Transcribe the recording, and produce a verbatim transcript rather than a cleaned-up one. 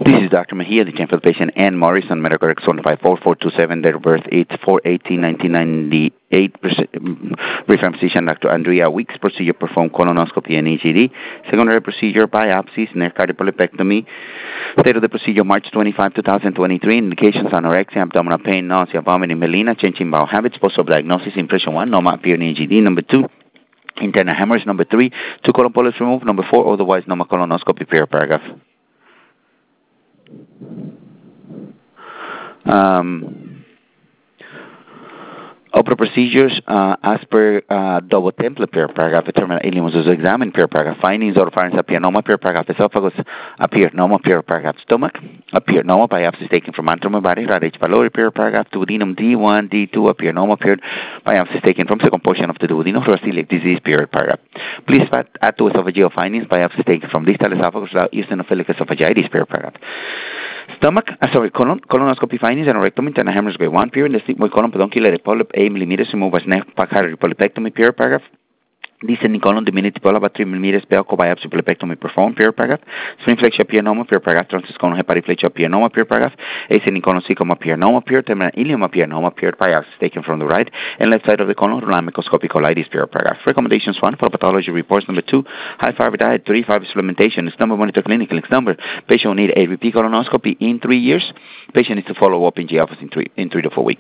This is Doctor Mejia, the for the patient Ann Morrison, medical record one five four four two seven, date of birth eight four eighteen nineteen ninety-eight, reference physician Doctor Andrea Weeks, procedure performed colonoscopy and E G D, secondary procedure biopsies, neck cardiopulopectomy, date of the procedure March twenty-fifth, twenty twenty-three, indications anorexia, abdominal pain, nausea, vomiting, melena, changing bowel habits, post-op diagnosis, impression one, normal appear in E G D, number two, internal hemorrhage, number three, two colon polyps removed, number four, otherwise normal colonoscopy, per paragraph. Um, Opera procedures uh, as per uh, double template per paragraph, determine aliens was examined per paragraph, findings or findings appear normal per paragraph, esophagus appear normal per paragraph, stomach appear normal, biopsies taken from anatomy body, right H. pylori per paragraph, duodenum D one, D two appear normal per biopsies taken from second portion of the duodenum, celiac disease per paragraph. Please add to esophageal findings, biopsies taken from distal esophagus without eosinophilic esophagitis per paragraph. Stomach, uh, sorry, colon, colonoscopy findings and rectum internal hemorrhage grade one period, the sigmoid colon pedunculate polyp A millimeters removed as neck polypectomy per paragraph. Descending colon diminutive polyp about three millimeters, Belko biopsy polypectomy performed per paragraph. Spleen flexure appear normal per paragraph. Transverse colon hepatoflexure appear normal per paragraph. Ascending colon cecum appear normal per. Terminal ileum appear normal per. Biopsy taken from the right and left side of the colon. Rulon microscopic colitis per paragraph. Recommendations one for pathology reports. Number two, high fiber diet. Three, fiber supplementation. It's number monitor clinical. It's number patient will need a repeat colonoscopy in three years. Patient needs to follow up in G office in three in three to four weeks.